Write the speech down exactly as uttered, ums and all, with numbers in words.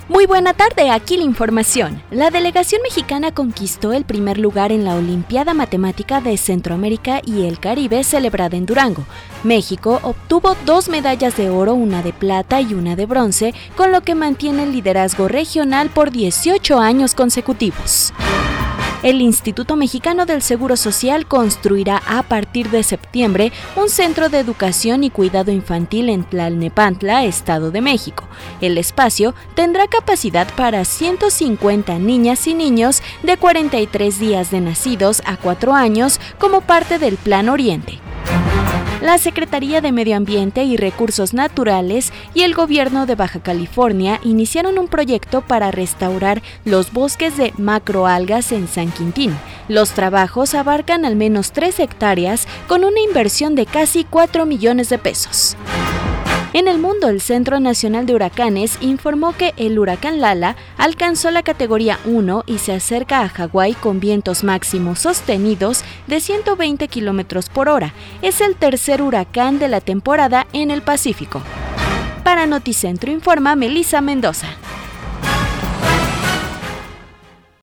Muy buena tarde, aquí la información. La delegación mexicana conquistó el primer lugar en la Olimpiada Matemática de Centroamérica y el Caribe celebrada en Durango. México obtuvo dos medallas de oro, una de plata y una de bronce, con lo que mantiene el liderazgo regional por dieciocho años consecutivos. El Instituto Mexicano del Seguro Social construirá a partir de septiembre un centro de educación y cuidado infantil en Tlalnepantla, Estado de México. El espacio tendrá capacidad para ciento cincuenta niñas y niños de cuarenta y tres días de nacidos a cuatro años como parte del Plan Oriente. La Secretaría de Medio Ambiente y Recursos Naturales y el Gobierno de Baja California iniciaron un proyecto para restaurar los bosques de macroalgas en San Quintín. Los trabajos abarcan al menos tres hectáreas con una inversión de casi cuatro millones de pesos. En el mundo, el Centro Nacional de Huracanes informó que el huracán Lala alcanzó la categoría uno y se acerca a Hawái con vientos máximos sostenidos de ciento veinte kilómetros por hora. Es el tercer huracán de la temporada en el Pacífico. Para Noticentro informa Melissa Mendoza.